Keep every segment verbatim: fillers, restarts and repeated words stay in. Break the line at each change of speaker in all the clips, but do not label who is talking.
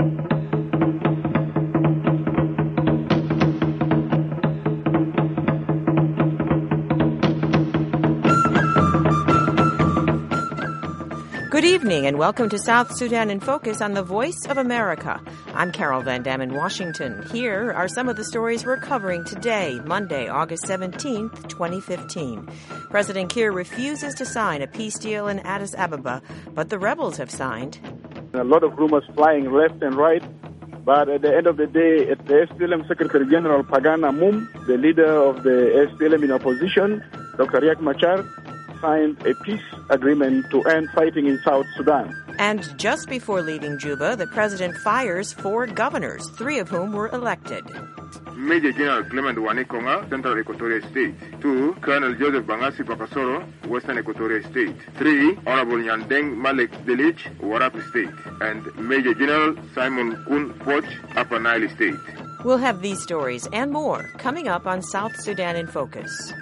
Good evening and welcome to South Sudan in Focus on the Voice of America. I'm Carol Van Dam in Washington. Here are some of the stories we're covering today, Monday, August seventeenth, twenty fifteen. President Kiir refuses to sign a peace deal in Addis Ababa, but the rebels have signed.
A lot of rumors flying left and right, but at the end of the day, the S P L M Secretary General Pagan Amum, the leader of the S P L M in opposition, Doctor Riek Machar, signed a peace agreement to end fighting in South Sudan.
And just before leaving Juba, the president fires four governors, three of whom were elected.
Major General Clement Wanikonga, Central Equatoria State. Two, Colonel Joseph Bangasi Pakasoro, Western Equatoria State. Three, Honorable Nyandeng Malek Delich, Warapi State. And Major General Simon Kun Poch, Upper Nile State.
We'll have these stories and more coming up on South Sudan in Focus.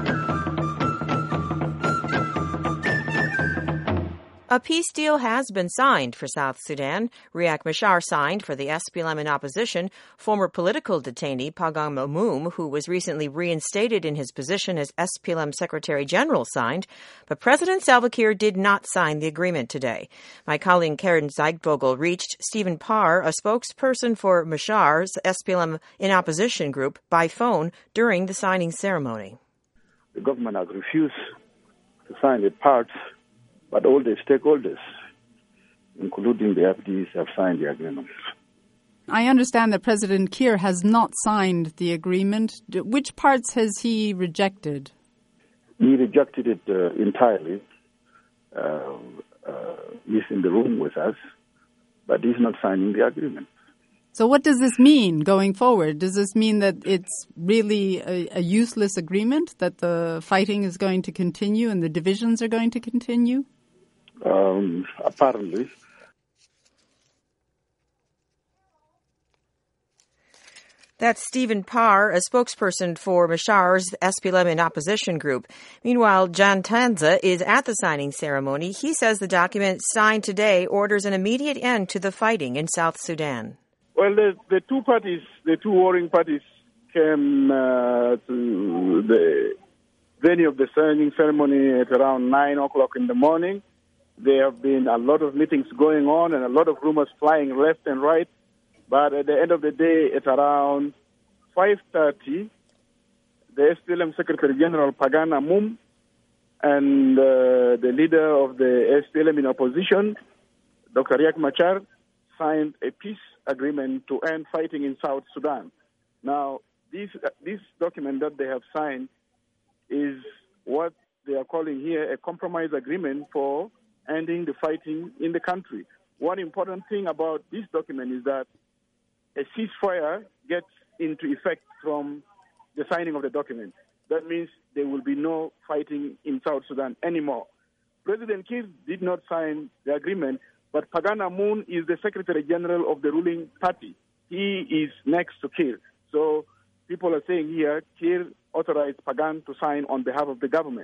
A peace deal has been signed for South Sudan. Riek Machar signed for the S P L M in opposition. Former political detainee Pagan Amum, who was recently reinstated in his position as S P L M Secretary General, signed. But President Salva Kiir did not sign the agreement today. My colleague Karen Zeitvogel reached Stephen Parr, a spokesperson for Machar's S P L M in opposition group, by phone during the signing ceremony.
The government has refused to sign the parts, but all the stakeholders, including the F Ds, have signed the agreement.
I understand that President Kiir has not signed the agreement. Which parts has he rejected?
He rejected it uh, entirely. Uh, uh, he's in the room with us, but he's not signing the agreement.
So what does this mean going forward? Does this mean that it's really a, a useless agreement, that the fighting is going to continue and the divisions are going to continue?
Um, apparently.
That's Stephen Parr, a spokesperson for Machar's S P L M in opposition group. Meanwhile, John Tanza is at the signing ceremony. He says the document signed today orders an immediate end to the fighting in South Sudan.
Well, the, the two parties, the two warring parties, came uh, to the venue of the signing ceremony at around nine o'clock in the morning. There have been a lot of meetings going on and a lot of rumors flying left and right. But at the end of the day, at around five thirty, the S P L M Secretary General Pagan Amum and uh, the leader of the S P L M in opposition, Doctor Riek Machar, signed a peace agreement to end fighting in South Sudan. Now, this, uh, this document that they have signed is what they are calling here a compromise agreement for ending the fighting in the country. One important thing about this document is that a ceasefire gets into effect from the signing of the document. That means there will be no fighting in South Sudan anymore. President Kiir did not sign the agreement, but Pagan Amum is the Secretary General of the ruling party. He is next to Kiir. So people are saying here, Kiir authorized Pagan to sign on behalf of the government.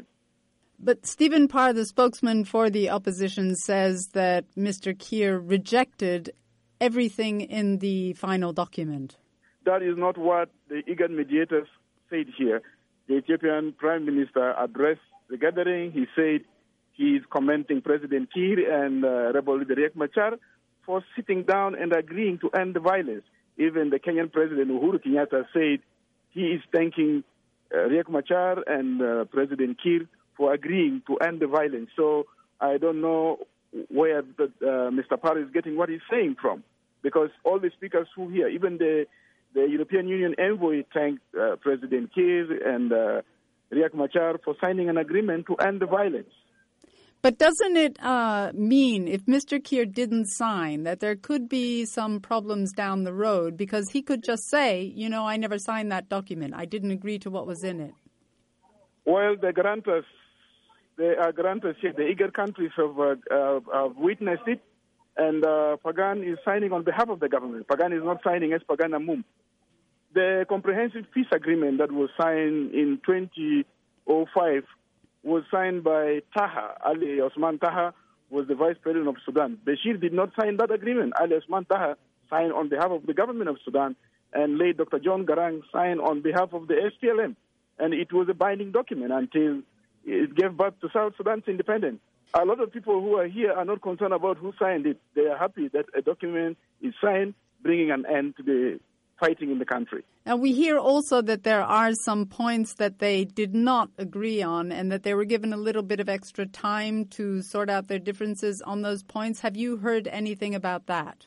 But Stephen Parr, the spokesman for the opposition, says that Mister Kiir rejected everything in the final document.
That is not what the IGAD mediators said here. The Ethiopian Prime Minister addressed the gathering. He said he is commending President Kiir and uh, Rebel leader Riek Machar for sitting down and agreeing to end the violence. Even the Kenyan President Uhuru Kenyatta said he is thanking uh, Riek Machar and uh, President Kiir for agreeing to end the violence. So I don't know where the, uh, Mister Parr is getting what he's saying from, because all the speakers who here, even the, the European Union envoy thanked uh, President Kiir and uh, Riek Machar for signing an agreement to end the violence.
But doesn't it uh, mean, if Mister Kiir didn't sign, that there could be some problems down the road? Because he could just say, you know, I never signed that document. I didn't agree to what was in it.
Well, the grantors, they are grantors here. The IGAD countries have, uh, uh, have witnessed it, and uh, Pagan is signing on behalf of the government. Pagan is not signing as Pagan Amum. The comprehensive peace agreement that was signed in twenty oh five was signed by Taha. Ali Osman Taha was the vice president of Sudan. Bashir did not sign that agreement. Ali Osman Taha signed on behalf of the government of Sudan, and late Doctor John Garang signed on behalf of the S P L M. And it was a binding document until it gave birth to South Sudan's independence. A lot of people who are here are not concerned about who signed it. They are happy that a document is signed, bringing an end to the fighting in the country.
Now, we hear also that there are some points that they did not agree on and that they were given a little bit of extra time to sort out their differences on those points. Have you heard anything about that?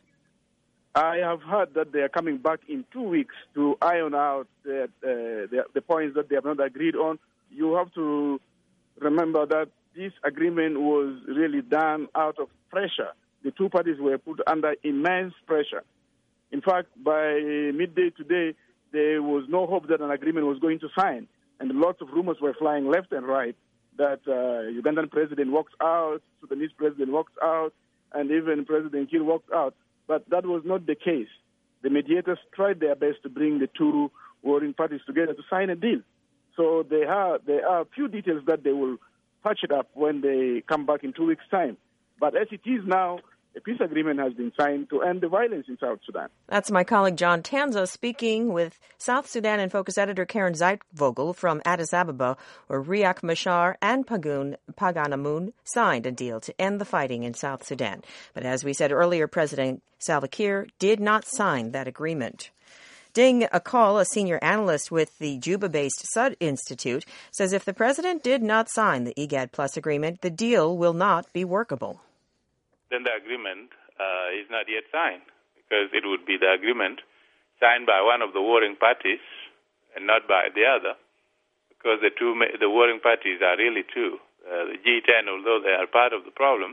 I have heard that they are coming back in two weeks to iron out the, uh, the, the points that they have not agreed on. You have to remember that this agreement was really done out of pressure. The two parties were put under immense pressure. In fact, by midday today, there was no hope that an agreement was going to sign. And lots of rumors were flying left and right that uh, Ugandan president walks out, Sudanese president walks out, and even President Kiir walked out. But that was not the case. The mediators tried their best to bring the two warring parties together to sign a deal. So there are, there are a few details that they will patch it up when they come back in two weeks' time. But as it is now, a peace agreement has been signed to end the violence in South Sudan. That's
my colleague John Tanza speaking with South Sudan and Focus editor Karen Zeitvogel from Addis Ababa, where Riek Machar and Pagun Paganamun signed a deal to end the fighting in South Sudan. But as we said earlier, President Salva Kiir did not sign that agreement. Ding Akol, a senior analyst with the Juba-based Sud Institute, says if the president did not sign the IGAD Plus agreement, the deal will not be workable.
Then the agreement uh, is not yet signed, because it would be the agreement signed by one of the warring parties and not by the other, because the two the warring parties are really two. Uh, the G ten, although they are part of the problem,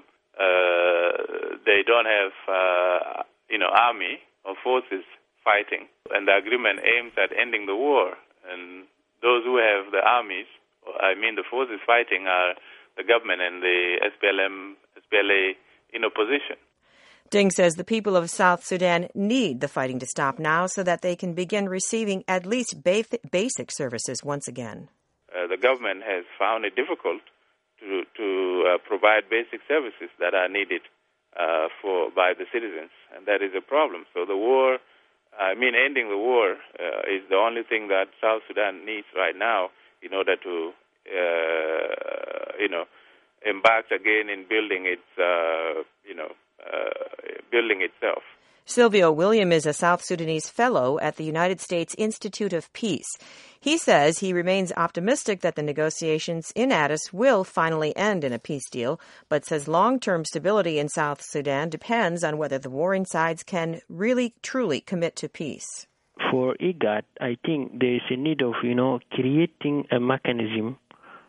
uh, they don't have uh, you know army or forces fighting, and the agreement aims at ending the war. And those who have the armies, I mean the forces fighting, are the government and the S P L M, S P L A. in opposition.
Ding says the people of South Sudan need the fighting to stop now so that they can begin receiving at least basic services once again.
Uh, the government has found it difficult to, to uh, provide basic services that are needed uh, for by the citizens, and that is a problem. So the war, I mean ending the war, uh, is the only thing that South Sudan needs right now in order to, uh, you know, embarked again in building its, uh, you know, uh, building itself.
Silvio William is a South Sudanese fellow at the United States Institute of Peace. He says he remains optimistic that the negotiations in Addis will finally end in a peace deal, but says long-term stability in South Sudan depends on whether the warring sides can really, truly commit to peace.
For IGAD, I think there is a need of, you know, creating a mechanism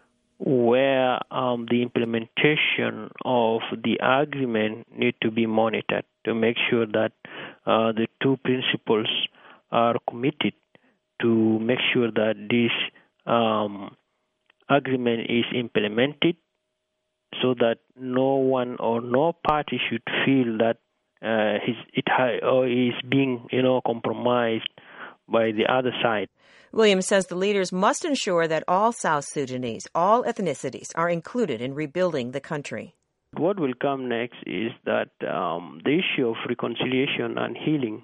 where um, the implementation of the agreement need to be monitored to make sure that uh, the two principles are committed to make sure that this um, agreement is implemented so that no one or no party should feel that uh, his, it ha- or is being, you know, compromised by the other side.
Williams says the leaders must ensure that all South Sudanese, all ethnicities, are included in rebuilding the country.
What will come next is that um, the issue of reconciliation and healing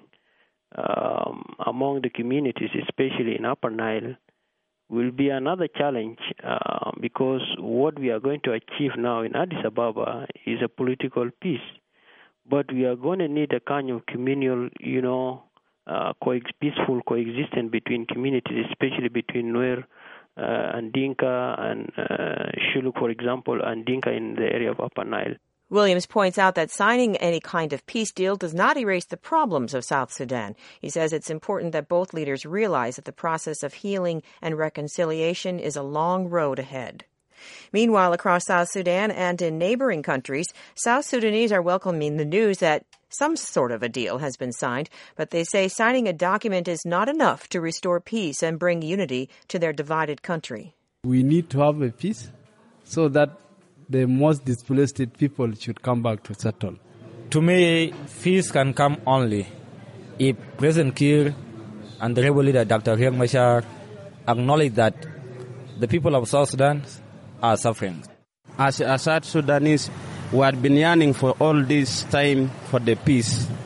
um, among the communities, especially in Upper Nile, will be another challenge uh, because what we are going to achieve now in Addis Ababa is a political peace. But we are going to need a kind of communal, you know, Uh, co- peaceful coexistence between communities, especially between Nuer uh, and Dinka and uh, Shuluk, for example, and Dinka in the area of Upper Nile.
Williams points out that signing any kind of peace deal does not erase the problems of South Sudan. He says it's important that both leaders realize that the process of healing and reconciliation is a long road ahead. Meanwhile, across South Sudan and in neighboring countries, South Sudanese are welcoming the news that some sort of a deal has been signed, but they say signing a document is not enough to restore peace and bring unity to their divided country.
We need to have a peace so that the most displaced people should come back to settle.
To me, peace can come only if President Kiir and the rebel leader Doctor Riek Machar acknowledge that the people of South Sudan are suffering.
As Assad Sudanese, we had been yearning for all this time for the peace.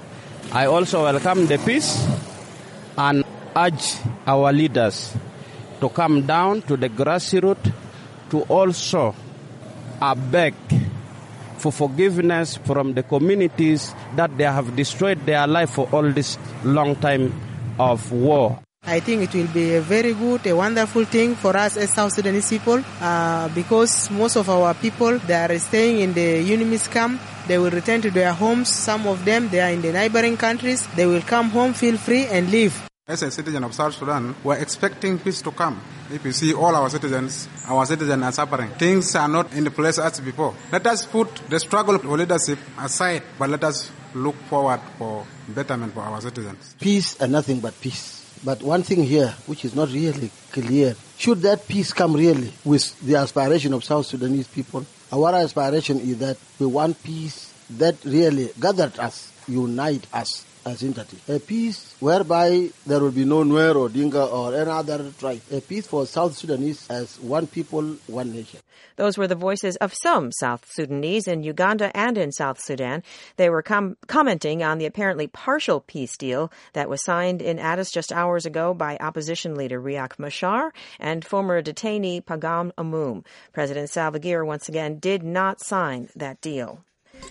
I also welcome the peace and urge our leaders to come down to the grassroots to also uh, beg for forgiveness from the communities that they have destroyed their life for all this long time of war.
I think it will be a very good, a wonderful thing for us as South Sudanese people uh, because most of our people, they are staying in the UNIMIS camp. They will return to their homes. Some of them, they are in the neighboring countries. They will come home, feel free and live.
As a citizen of South Sudan, we're expecting peace to come. If you see all our citizens, our citizens are suffering. Things are not in the place as before. Let us put the struggle for leadership aside, but let us look forward for betterment for our citizens.
Peace and nothing but peace. But one thing here, which is not really clear, should that peace come really with the aspiration of South Sudanese people? Our aspiration is that we want peace that really gathered us, unite us as entity. A peace whereby there will be no Nuer or Dinka or any other tribe. A peace for South Sudanese as one people, one nation.
Those were the voices of some South Sudanese in Uganda and in South Sudan. They were com- commenting on the apparently partial peace deal that was signed in Addis just hours ago by opposition leader Riek Machar and former detainee Pagam Amum. President Salva Kiir once again did not sign that deal.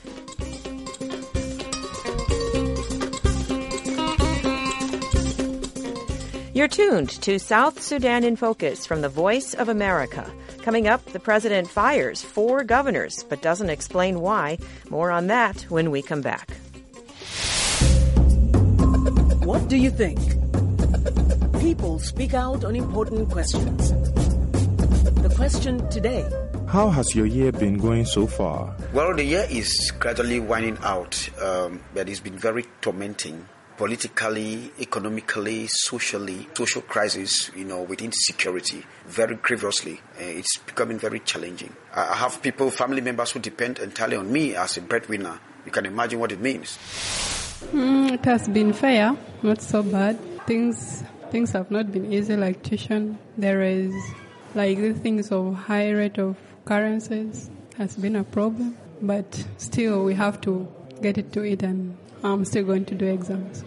You're tuned to South Sudan in Focus from the Voice of America. Coming up, the president fires four governors but doesn't explain why. More on that when we come back.
What do you think? People speak out on important questions. The question today:
how has your year been going so far?
Well, the year is gradually winding out, um, but it's been very tormenting. Politically, economically, socially, social crisis, you know, with insecurity, very grievously. Uh, it's becoming very challenging. I have people, family members who depend entirely on me as a breadwinner. You can imagine what it means.
Mm, it has been fair, not so bad. Things things have not been easy like tuition. There is like the things of high rate of currencies has been a problem, but still we have to get it to it, and I'm still going to do exams.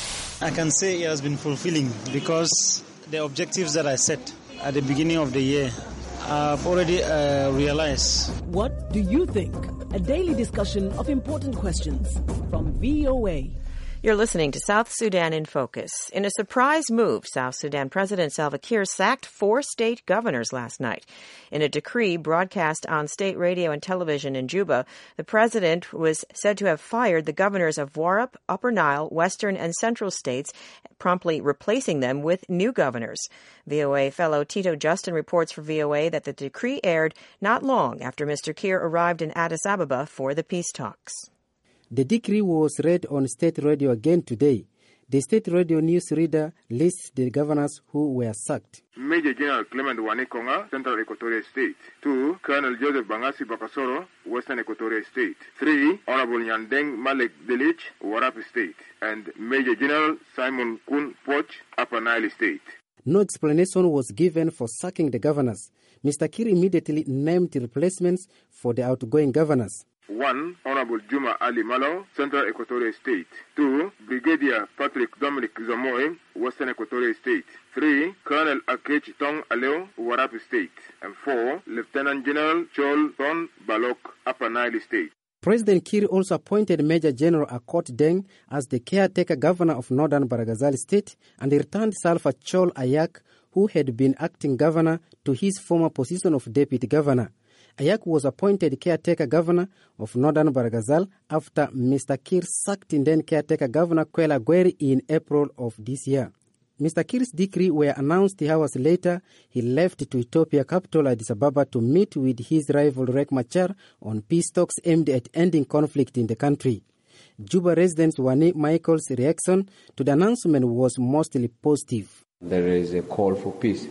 I can say it has been fulfilling because the objectives that I set at the beginning of the year, I've already uh, realized.
What do you think? A daily discussion of important questions from V O A.
You're listening to South Sudan in Focus. In a surprise move, South Sudan President Salva Kiir sacked four state governors last night. In a decree broadcast on state radio and television in Juba, the president was said to have fired the governors of Warrap, Upper Nile, Western and Central states, promptly replacing them with new governors. V O A fellow Tito Justin reports for V O A that the decree aired not long after Mister Kiir arrived in Addis Ababa for the peace talks.
The decree was read on state radio again today. The state radio news reader lists the governors who were sacked.
Major General Clement Wanikonga, Central Equatorial State. Two, Colonel Joseph Bangasi Bakasoro, Western Equatorial State. Three, Honorable Nyandeng Malek Delich, Warrap State. And Major General Simon Kun Poch, Upper Nile State.
No explanation was given for sacking the governors. Mister Kiir immediately named replacements for the outgoing governors.
One, Honorable Juma Ali Malo, Central Equatorial State. Two, Brigadier Patrick Dominic Zamoy, Western Equatorial State. Three, Colonel Akech Tong Aleo, Warrap State. And four, Lieutenant General Chol Ton Balok, Upper Nile State.
President Kiir also appointed Major General Akot Deng as the caretaker governor of Northern Baragazal State and returned Salva Chol Ayak, who had been acting governor, to his former position of deputy governor. Ayak was appointed caretaker governor of Northern Baragazal after Mister Kiir sacked then caretaker governor Kwela Gweri in April of this year. Mister Kiir's decree were announced hours later. He left to Ethiopia capital Addis Ababa to meet with his rival Riek Machar on peace talks aimed at ending conflict in the country. Juba resident Wani Michael's reaction to the announcement was mostly positive.
There is a call for peace.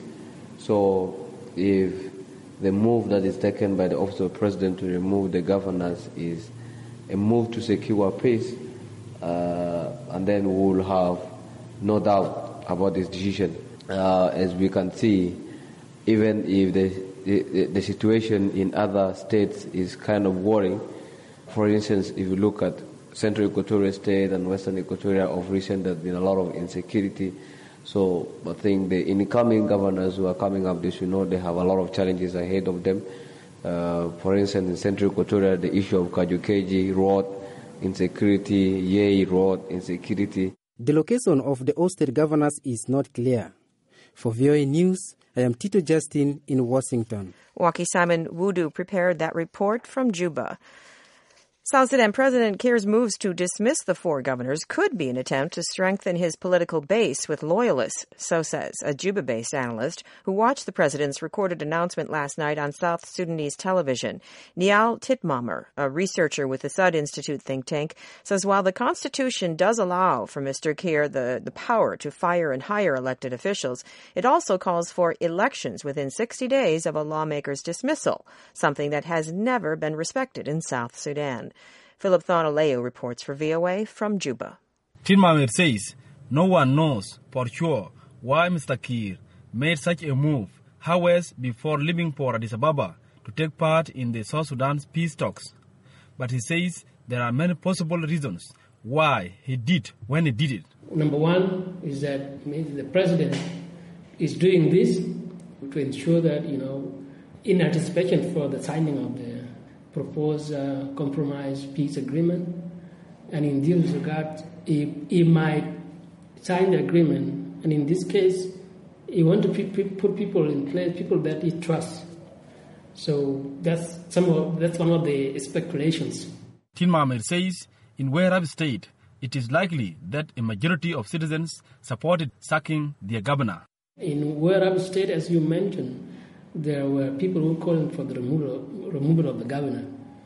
So if the move that is taken by the office of the president to remove the governors is a move to secure peace, uh, and then we will have no doubt about this decision. Uh, as we can see, even if the, the, the situation in other states is kind of worrying, for instance, if you look at Central Equatorial State and Western Equatoria of recent, there's been a lot of insecurity. So I think the incoming governors who are coming up, they should know they have a lot of challenges ahead of them. Uh, for instance, in Central Equatoria, the issue of Kajukeji Road, insecurity, Yei Road, insecurity.
The location of the ousted governors is not clear. For V O A News, I am Tito Justin in Washington.
Waki Simon Wudu prepared that report from Juba. South Sudan President Kiir's moves to dismiss the four governors could be an attempt to strengthen his political base with loyalists, so says a Juba-based analyst who watched the president's recorded announcement last night on South Sudanese television. Niall Titmamer, a researcher with the Sud Institute think tank, says while the Constitution does allow for Mister Kiir the, the power to fire and hire elected officials, it also calls for elections within sixty days of a lawmaker's dismissal, something that has never been respected in South Sudan. Philip Thornaleo reports for V O A from Juba.
Titmamer says no one knows for sure why Mister Kiir made such a move hours before leaving for Addis Ababa to take part in the South Sudan's peace talks. But he says there are many possible reasons why he did when he did it.
Number one is that maybe the president is doing this to ensure that, you know, in anticipation for the signing of the proposed uh, compromise peace agreement, and in this regard, he, he might sign the agreement, and in this case, he wants to put people in place, people that he trusts. So that's some of, that's one of the speculations.
Titmamer says in Warab State, it is likely that a majority of citizens supported sacking their governor.
In Warab State, as you mentioned, there were people who called for the removal, removal of the governor.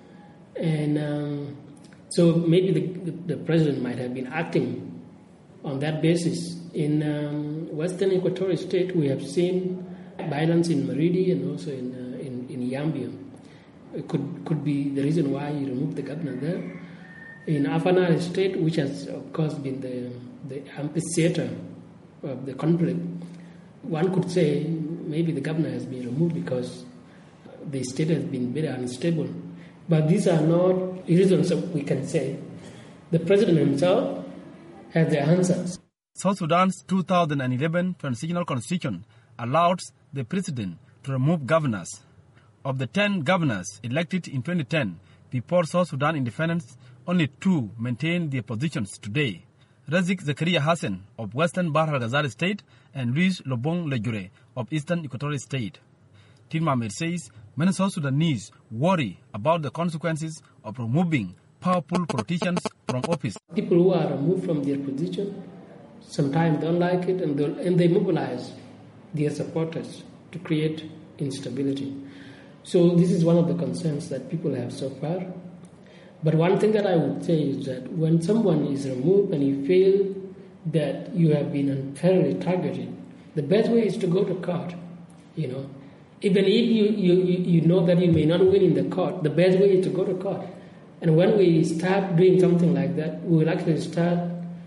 And um, so maybe the, the president might have been acting on that basis. In um, Western Equatorial State, we have seen violence in Maridi and also in, uh, in, in Yambio. It could, could be the reason why he removed the governor there. In Afanal State, which has, of course, been the, the epicenter of the conflict, one could say maybe the governor has been removed because the state has been very unstable. But these are not reasons that we can say. The president himself has the answers.
South Sudan's two thousand eleven transitional constitution allows the president to remove governors. Of the ten governors elected in twenty ten, before South Sudan independence, only two maintain their positions today. Razik Zakaria Hassan of Western Bahr el Ghazal State and Luis Lobong Lejure of Eastern Equatorial State. Titmamer says many South Sudanese worry about the consequences of removing powerful politicians from office.
People who are removed from their position sometimes don't like it, and, and they mobilize their supporters to create instability. So this is one of the concerns that people have so far. But one thing that I would say is that when someone is removed and you feel that you have been unfairly targeted, the best way is to go to court. You know, even if you, you, you know that you may not win in the court, the best way is to go to court. And when we start doing something like that, we will actually start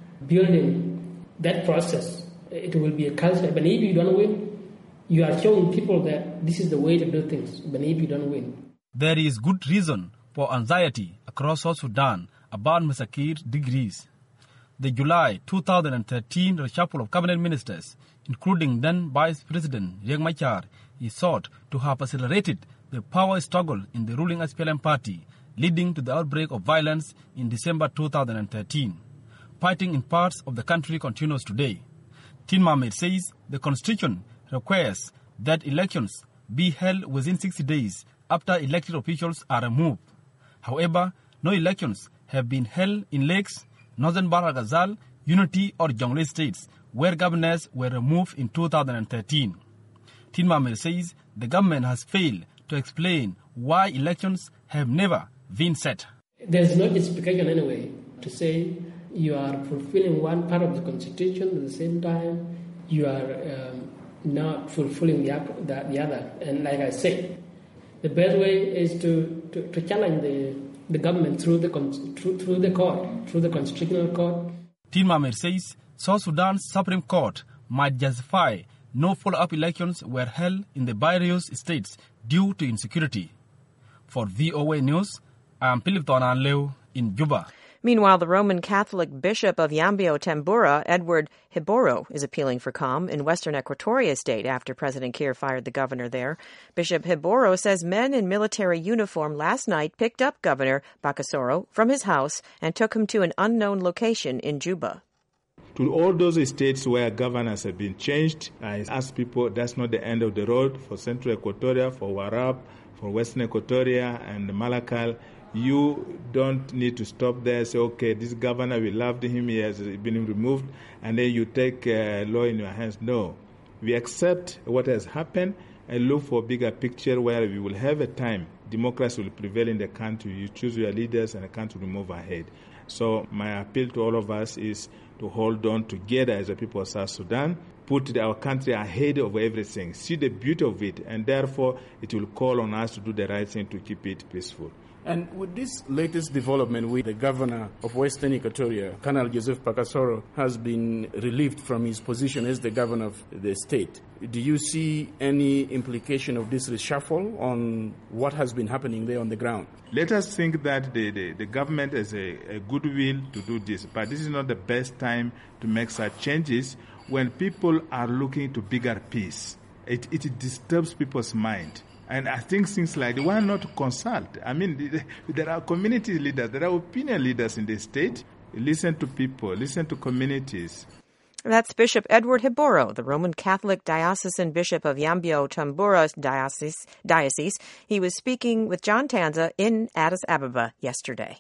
building that process. It will be a culture. But if you don't win, you are showing people that this is the way to do things. But if you don't win,
there is good reason for anxiety across South Sudan about Mister Kiir's degrees. The July two thousand thirteen reshuffle of cabinet ministers, including then Vice President Riek Machar, is thought to have accelerated the power struggle in the ruling S P L M party, leading to the outbreak of violence in December two thousand thirteen. Fighting in parts of the country continues today. Titmamer says the constitution requires that elections be held within sixty days after elected officials are removed. However, no elections have been held in Lakes, Northern Bahr el Ghazal, Unity or Jonglei states, where governors were removed in two thousand thirteen. Titmamer says the government has failed to explain why elections have never been set.
There's no justification anyway to say you are fulfilling one part of the constitution at the same time you are um, not fulfilling the, the, the other. And like I said, the best way is to, to, to challenge the, the government through the through, through the court, through the constitutional court.
Titmamer says South Sudan's Supreme Court might justify no follow-up elections were held in the various states due to insecurity. For V O A News, I am Philip Thornaleo in Juba.
Meanwhile, the Roman Catholic Bishop of Yambio Tambura, Edward Hiboro, is appealing for calm in western Equatoria State after President Kiir fired the governor there. Bishop Hiboro says men in military uniform last night picked up Governor Bakasoro from his house and took him to an unknown location in Juba.
To all those states where governors have been changed, I ask people that's not the end of the road for Central Equatoria, for Warab, for Western Equatoria and Malakal. You don't need to stop there and say, okay, this governor, we loved him, he has been removed, and then you take uh, law in your hands. No. We accept what has happened and look for a bigger picture where we will have a time. Democracy will prevail in the country. You choose your leaders and the country will move ahead. So my appeal to all of us is to hold on together as a people of South Sudan, put our country ahead of everything, see the beauty of it, and therefore it will call on us to do the right thing to keep it peaceful.
And with this latest development, with the governor of Western Equatoria, Colonel Joseph Bakasoro, has been relieved from his position as the governor of the state. Do you see any implication of this reshuffle on what has been happening there on the ground?
Let us think that the, the, the government has a, a goodwill to do this, but this is not the best time to make such changes when people are looking to bigger peace. It, it disturbs people's mind. And I think things like that, why not consult? I mean, there are community leaders, there are opinion leaders in the state. Listen to people, listen to communities.
That's Bishop Edward Hiboro, the Roman Catholic Diocesan Bishop of Yambio Tambura Diocese. Diocese. He was speaking with John Tanza in Addis Ababa yesterday.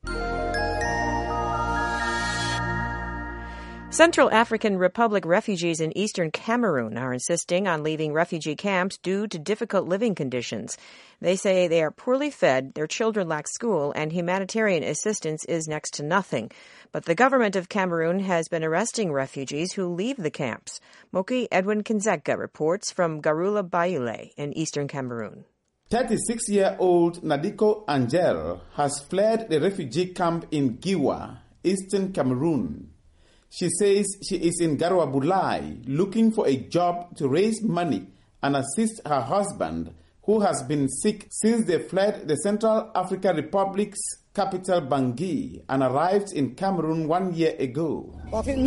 Central African Republic refugees in eastern Cameroon are insisting on leaving refugee camps due to difficult living conditions. They say they are poorly fed, their children lack school, and humanitarian assistance is next to nothing. But the government of Cameroon has been arresting refugees who leave the camps. Moki Edwin Kinzeka reports from Garula Bayule in eastern Cameroon.
thirty-six-year-old Nadiko Angel has fled the refugee camp in Giwa, eastern Cameroon. She says she is in Garua Bulai looking for a job to raise money and assist her husband, who has been sick since they fled the Central African Republic's capital Bangui and arrived in Cameroon one year ago.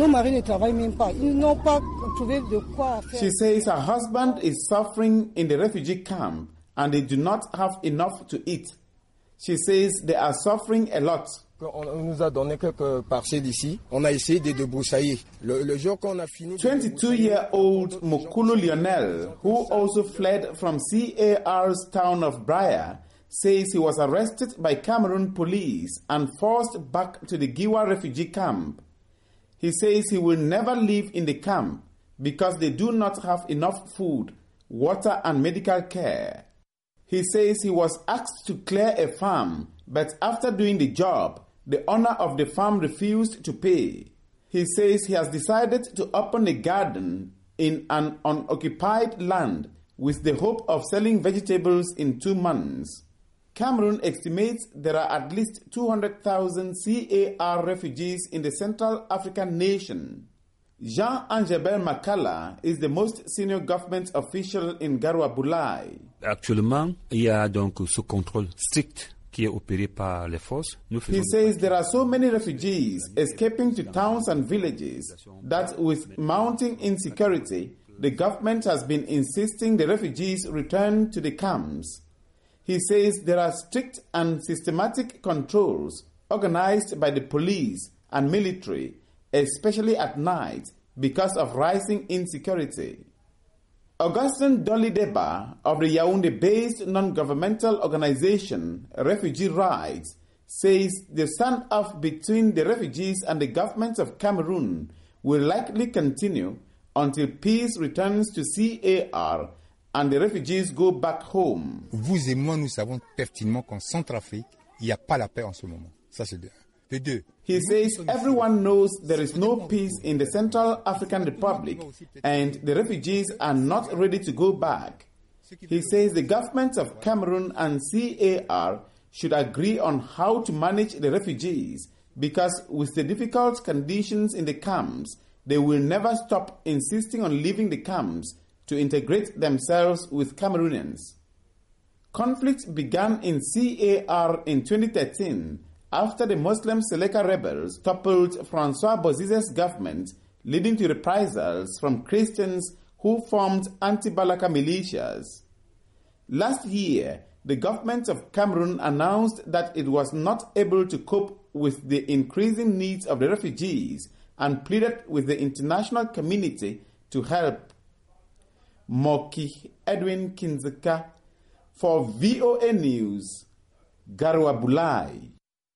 She says her husband is suffering in the refugee camp and they do not have enough to eat. She says they are suffering a lot. twenty-two-year-old Mokulu Lionel, who also fled from C A R's town of Braya, says he was arrested by Cameroon police and forced back to the Giwa refugee camp. He says he will never live in the camp because they do not have enough food, water, and medical care. He says he was asked to clear a farm, but after doing the job, the owner of the farm refused to pay. He says he has decided to open a garden in an unoccupied land with the hope of selling vegetables in two months. Cameroon estimates there are at least two hundred thousand C A R refugees in the Central African nation. Jean Angebel Makala is the most senior government official in Garua Bulai.
Actuellement, il y a donc ce contrôle strict qui est opéré par les forces.
He says there are so many refugees escaping to towns and villages that with mounting insecurity, the government has been insisting the refugees return to the camps. He says there are strict and systematic controls organized by the police and military, especially at night, because of rising insecurity. Augustin Dolly Deba of the Yaoundé-based non-governmental organization Refugee Rights says the standoff between the refugees and the government of Cameroon will likely continue until peace returns to C A R and the refugees go back home.
Vous et moi, nous savons pertinemment qu'en Centrafrique, il n'y a pas la paix en ce moment. Ça, c'est de un.
He says everyone knows there is no peace in the Central African Republic and the refugees are not ready to go back. He says the governments of Cameroon and C A R should agree on how to manage the refugees because with the difficult conditions in the camps, they will never stop insisting on leaving the camps to integrate themselves with Cameroonians. Conflict began in C A R in twenty thirteen after the Muslim Seleka rebels toppled Francois Bozizé's government, leading to reprisals from Christians who formed anti-Balaka militias. Last year, the government of Cameroon announced that it was not able to cope with the increasing needs of the refugees and pleaded with the international community to help. Moki Edwin Kinzeka for V O A News, Garwa Bulai.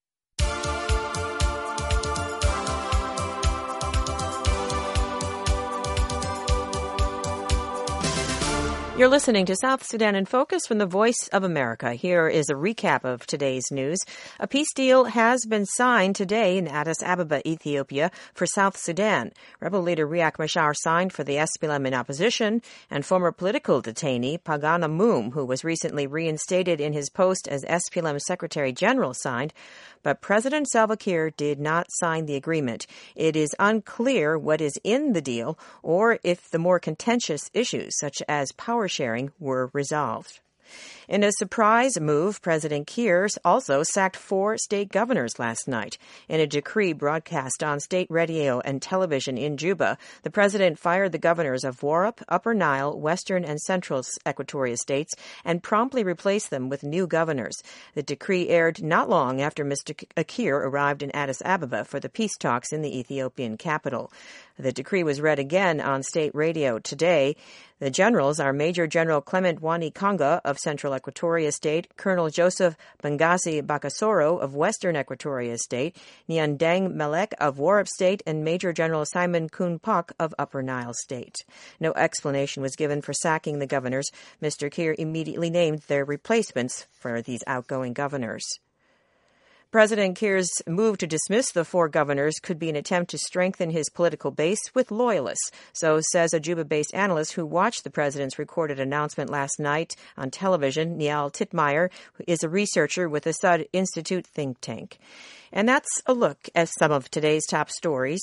You're listening to South Sudan in Focus from the Voice of America. Here is a recap of today's news. A peace deal has been signed today in Addis Ababa, Ethiopia, for South Sudan. Rebel leader Riek Machar signed for the S P L M in opposition, and former political detainee Pagan Amum, who was recently reinstated in his post as S P L M Secretary General, signed. But President Salva Kiir did not sign the agreement. It is unclear what is in the deal or if the more contentious issues, such as power sharing, were resolved. In a surprise move, President Kiir also sacked four state governors last night. In a decree broadcast on state radio and television in Juba, the president fired the governors of Warrap, Upper Nile, Western and Central Equatoria states and promptly replaced them with new governors. The decree aired not long after Mister Kiir arrived in Addis Ababa for the peace talks in the Ethiopian capital. The decree was read again on state radio today. The generals are Major General Clement Wani Kanga of Central Equatoria State, Colonel Joseph Benghazi Bakasoro of Western Equatoria State, Nyandeng Melek of Warrap State, and Major General Simon Kun Pak of Upper Nile State. No explanation was given for sacking the governors. Mister Kiir immediately named their replacements for these outgoing governors. President Kiir's move to dismiss the four governors could be an attempt to strengthen his political base with loyalists, so says a Juba-based analyst who watched the president's recorded announcement last night on television. Niall Titmeyer is a researcher with the Sud Institute think tank. And that's a look at some of today's top stories.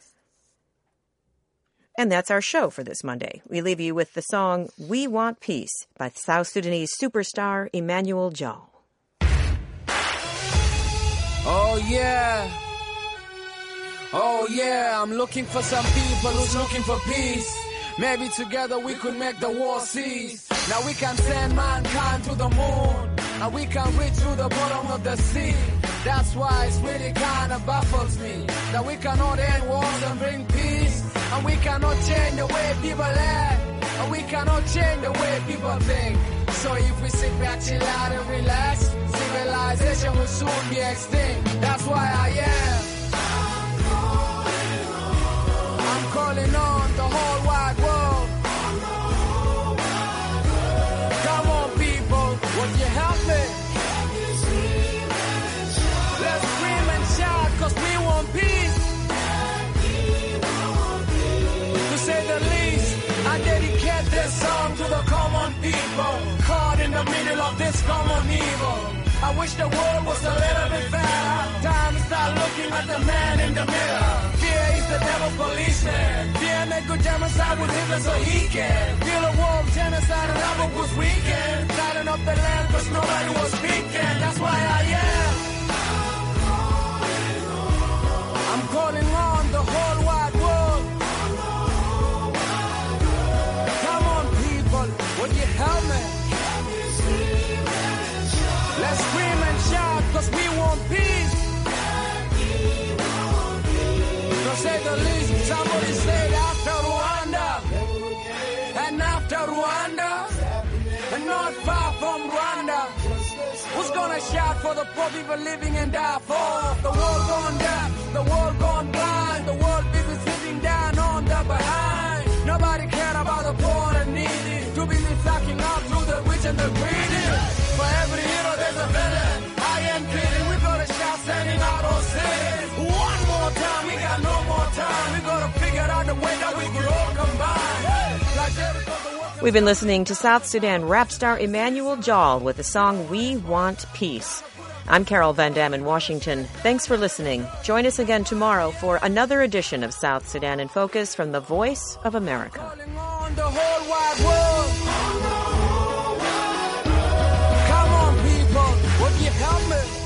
And that's our show for this Monday. We leave you with the song We Want Peace by South Sudanese superstar Emmanuel Jal.
Oh yeah, oh yeah, I'm looking for some people who's looking for peace. Maybe together we could make the war cease. Now we can send mankind to the moon, and we can reach to the bottom of the sea. That's why it's really kinda baffles me that we cannot end wars and bring peace, and we cannot change the way people act, and we cannot change the way people think. So if we sit back, chill out and relax, civilization will soon be extinct. That's why I am. I'm calling on the whole wide world. Come on, people, would you help me? Let's scream and shout, cause we want peace. To say the least, I dedicate this song to the common people caught in the middle of this common evil. I wish the world was a little bit better. Time to start looking at the man in the mirror. Fear is the devil's policeman. Fear make good genocide with Hitler so he can feel a war of genocide and love was weekend. Lighting up the land cause nobody was speaking. That's why I am. I'm calling on the whole wide world. Come on people, would you help me? Let's scream and shout, cause we want peace. To say the least, somebody said after Rwanda, and after Rwanda, and not far from Rwanda, who's gonna shout for the poor people living in Darfur? The world gone deaf, the world gone blind, the world busy sitting down on the behind. Nobody cared about the poor and needy, too busy flocking out to the rich and the greedy. For every hero there's a villain. I am kidding, we gotta shout sending out our cities. One more time, we got no more time. We gotta figure out the way that we could all combine. Like Jericho,
We've been listening to South Sudan rap star Emmanuel Jal with the song We Want Peace. I'm Carol Van Dam in Washington. Thanks for listening. Join us again tomorrow for another edition of South Sudan in Focus from the Voice of America.
on the whole wide world. Come on, people, would you help me?